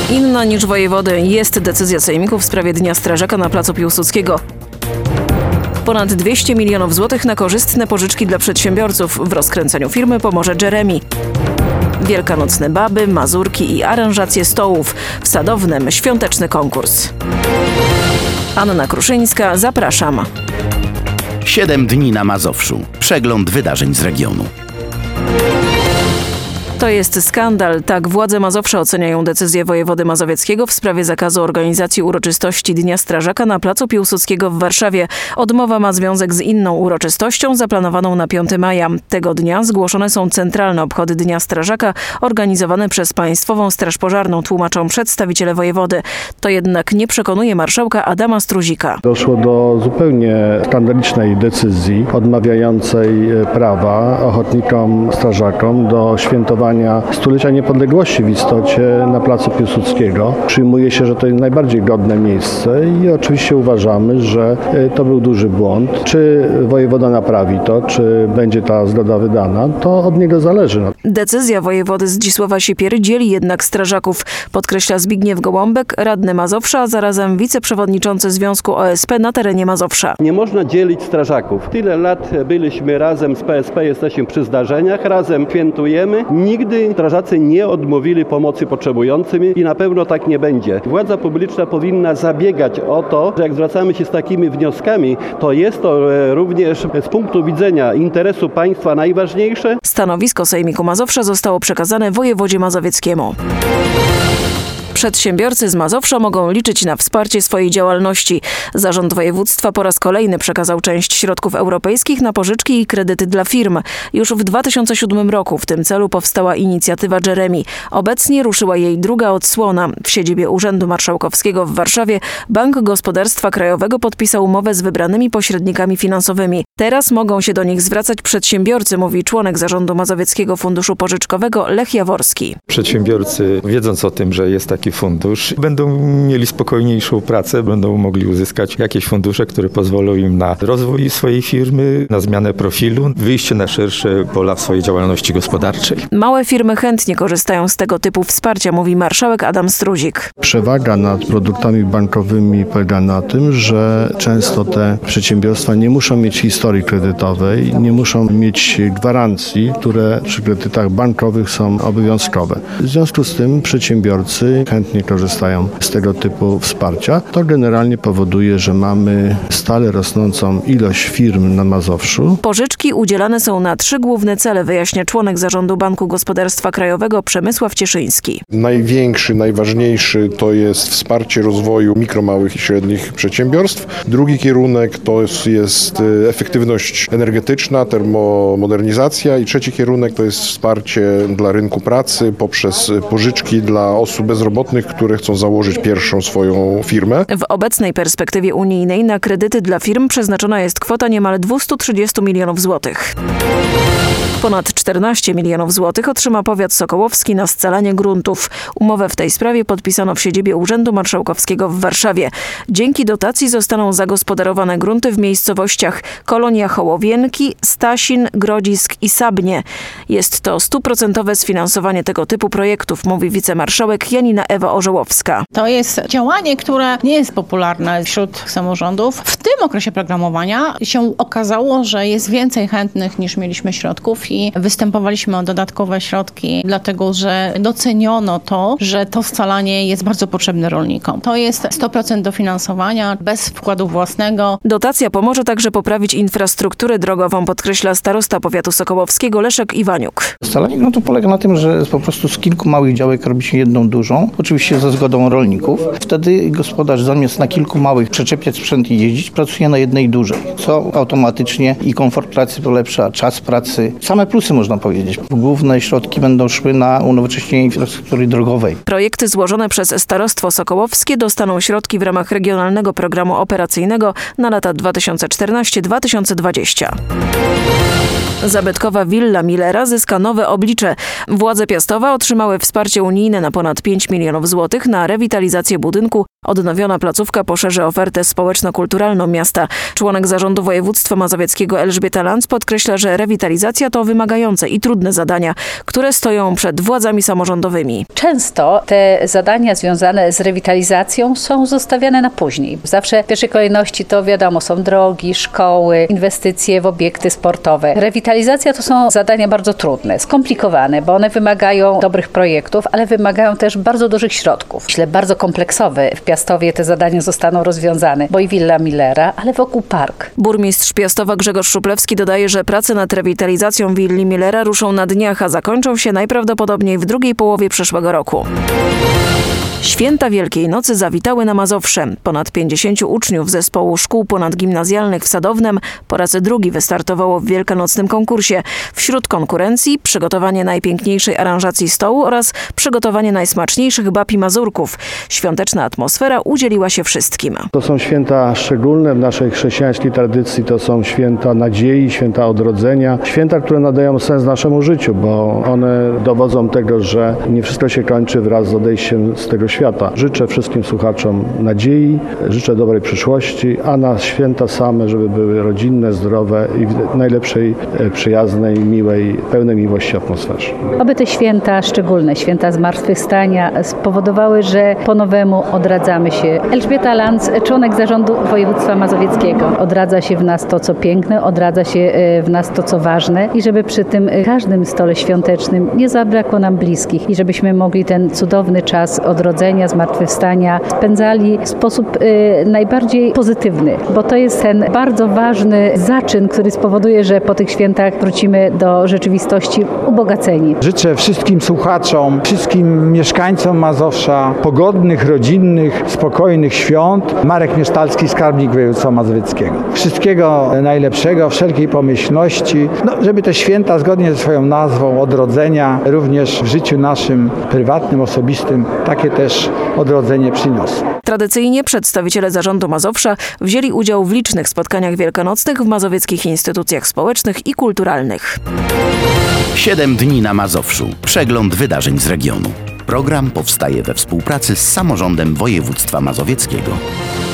Inna niż wojewody jest decyzja sejmiku w sprawie Dnia Strażaka na placu Piłsudskiego. Ponad 200 milionów złotych na korzystne pożyczki dla przedsiębiorców. W rozkręceniu firmy pomoże Jeremy. Wielkanocne baby, mazurki i aranżacje stołów. W Sadownym świąteczny konkurs. Anna Kruszyńska, zapraszam. 7 dni na Mazowszu. Przegląd wydarzeń z regionu. To jest skandal. Tak władze Mazowsza oceniają decyzję wojewody mazowieckiego w sprawie zakazu organizacji uroczystości Dnia Strażaka na placu Piłsudskiego w Warszawie. Odmowa ma związek z inną uroczystością zaplanowaną na 5 maja. Tego dnia zgłoszone są centralne obchody Dnia Strażaka organizowane przez Państwową Straż Pożarną, tłumaczą przedstawiciele wojewody. To jednak nie przekonuje marszałka Adama Struzika. Doszło do zupełnie skandalicznej decyzji odmawiającej prawa ochotnikom, strażakom do świętowania stulecia niepodległości w istocie na placu Piłsudskiego. Przyjmuje się, że to jest najbardziej godne miejsce i oczywiście uważamy, że to był duży błąd. Czy wojewoda naprawi to, czy będzie ta zgoda wydana, to od niego zależy. Decyzja wojewody Zdzisława Sipiery dzieli jednak strażaków, podkreśla Zbigniew Gołąbek, radny Mazowsza, a zarazem wiceprzewodniczący Związku OSP na terenie Mazowsza. Nie można dzielić strażaków. Tyle lat byliśmy razem z PSP, jesteśmy przy zdarzeniach, razem świętujemy. Nigdy strażacy nie odmówili pomocy potrzebującym i na pewno tak nie będzie. Władza publiczna powinna zabiegać o to, że jak zwracamy się z takimi wnioskami, to jest to również z punktu widzenia interesu państwa najważniejsze. Stanowisko Sejmiku Mazowsza zostało przekazane wojewodzie mazowieckiemu. Przedsiębiorcy z Mazowsza mogą liczyć na wsparcie swojej działalności. Zarząd województwa po raz kolejny przekazał część środków europejskich na pożyczki i kredyty dla firm. Już w 2007 roku w tym celu powstała inicjatywa Jeremy. Obecnie ruszyła jej druga odsłona. W siedzibie Urzędu Marszałkowskiego w Warszawie Bank Gospodarstwa Krajowego podpisał umowę z wybranymi pośrednikami finansowymi. Teraz mogą się do nich zwracać przedsiębiorcy, mówi członek zarządu Mazowieckiego Funduszu Pożyczkowego Lech Jaworski. Przedsiębiorcy, wiedząc o tym, że jest taki fundusz, będą mieli spokojniejszą pracę, będą mogli uzyskać jakieś fundusze, które pozwolą im na rozwój swojej firmy, na zmianę profilu, wyjście na szersze pola swojej działalności gospodarczej. Małe firmy chętnie korzystają z tego typu wsparcia, mówi marszałek Adam Struzik. Przewaga nad produktami bankowymi polega na tym, że często te przedsiębiorstwa nie muszą mieć historii kredytowej, nie muszą mieć gwarancji, które przy kredytach bankowych są obowiązkowe. W związku z tym przedsiębiorcy chętnie korzystają z tego typu wsparcia. To generalnie powoduje, że mamy stale rosnącą ilość firm na Mazowszu. Pożyczki udzielane są na 3 główne cele, wyjaśnia członek zarządu Banku Gospodarstwa Krajowego Przemysław Cieszyński. Największy, najważniejszy to jest wsparcie rozwoju mikro, małych i średnich przedsiębiorstw. Drugi kierunek to jest efektywność energetyczna, termomodernizacja i trzeci kierunek to jest wsparcie dla rynku pracy poprzez pożyczki dla osób bezrobotnych, które chcą założyć pierwszą swoją firmę. W obecnej perspektywie unijnej na kredyty dla firm przeznaczona jest kwota niemal 230 milionów złotych. Ponad 14 milionów złotych otrzyma powiat sokołowski na scalanie gruntów. Umowę w tej sprawie podpisano w siedzibie Urzędu Marszałkowskiego w Warszawie. Dzięki dotacji zostaną zagospodarowane grunty w miejscowościach Kolonia Hołowienki, Stasin, Grodzisk i Sabnie. Jest to 100% sfinansowanie tego typu projektów, mówi wicemarszałek Janina Ewa Orzełowska. To jest działanie, które nie jest popularne wśród samorządów. W tym okresie programowania się okazało, że jest więcej chętnych niż mieliśmy środków i występowaliśmy o dodatkowe środki, dlatego że doceniono to, że to scalanie jest bardzo potrzebne rolnikom. To jest 100% dofinansowania bez wkładu własnego. Dotacja pomoże także poprawić infrastrukturę drogową, podkreśla starosta powiatu sokołowskiego Leszek Iwaniuk. Scalanie gruntu polega na tym, że po prostu z kilku małych działek robi się jedną dużą, oczywiście ze zgodą rolników. Wtedy gospodarz zamiast na kilku małych przyczepiać sprzęt i jeździć, pracuje na jednej dużej, co automatycznie i komfort pracy polepsza, czas pracy. Same plusy można powiedzieć. Główne środki będą szły na unowocześnienie infrastruktury drogowej. Projekty złożone przez Starostwo Sokołowskie dostaną środki w ramach Regionalnego Programu Operacyjnego na lata 2014-2020. Zabytkowa willa Millera zyska nowe oblicze. Władze Piastowa otrzymały wsparcie unijne na ponad 5 milionów milionów złotych na rewitalizację budynku. Odnowiona placówka poszerzy ofertę społeczno-kulturalną miasta. Członek zarządu województwa mazowieckiego Elżbieta Lanz podkreśla, że rewitalizacja to wymagające i trudne zadania, które stoją przed władzami samorządowymi. Często te zadania związane z rewitalizacją są zostawiane na później. Zawsze w pierwszej kolejności to wiadomo, są drogi, szkoły, inwestycje w obiekty sportowe. Rewitalizacja to są zadania bardzo trudne, skomplikowane, bo one wymagają dobrych projektów, ale wymagają też bardzo dużych środków. Myślę, bardzo kompleksowe. W Piastowie te zadania zostaną rozwiązane, bo i Villa Millera, ale wokół park. Burmistrz Piastowa Grzegorz Szuplewski dodaje, że prace nad rewitalizacją willi Millera ruszą na dniach, a zakończą się najprawdopodobniej w drugiej połowie przyszłego roku. Święta Wielkiej Nocy zawitały na Mazowsze. Ponad 50 uczniów zespołu szkół ponadgimnazjalnych w Sadownem po raz drugi wystartowało w wielkanocnym konkursie. Wśród konkurencji przygotowanie najpiękniejszej aranżacji stołu oraz przygotowanie najsmaczniejszych bab i mazurków. Świąteczna atmosfera udzieliła się wszystkim. To są święta szczególne w naszej chrześcijańskiej tradycji, to są święta nadziei, święta odrodzenia, święta, które nadają sens naszemu życiu, bo one dowodzą tego, że nie wszystko się kończy wraz z odejściem z tego świata. Życzę wszystkim słuchaczom nadziei, życzę dobrej przyszłości, a na święta same, żeby były rodzinne, zdrowe i w najlepszej, przyjaznej, miłej, pełnej miłości atmosferze. Oby te święta szczególne, święta zmartwychwstania spowodowały, że po nowemu odradzamy się. Elżbieta Lanz, członek zarządu województwa mazowieckiego. Odradza się w nas to, co piękne, odradza się w nas to, co ważne i żeby przy tym każdym stole świątecznym nie zabrakło nam bliskich i żebyśmy mogli ten cudowny czas odrodzenia, zmartwychwstania spędzali w sposób najbardziej pozytywny, bo to jest ten bardzo ważny zaczyn, który spowoduje, że po tych świętach wrócimy do rzeczywistości ubogaceni. Życzę wszystkim słuchaczom, wszystkim mieszkańcom Mazowsza pogodnych, rodzinnych, spokojnych świąt. Marek Miesztalski, skarbnik województwa mazowieckiego. Wszystkiego najlepszego, wszelkiej pomyślności, żeby te święta zgodnie ze swoją nazwą odrodzenia również w życiu naszym prywatnym, osobistym takie też odrodzenie przyniosło. Tradycyjnie przedstawiciele zarządu Mazowsza wzięli udział w licznych spotkaniach wielkanocnych w mazowieckich instytucjach społecznych i kulturalnych. 7 dni na Mazowszu. Przegląd wydarzeń z regionu. Program powstaje we współpracy z samorządem województwa mazowieckiego.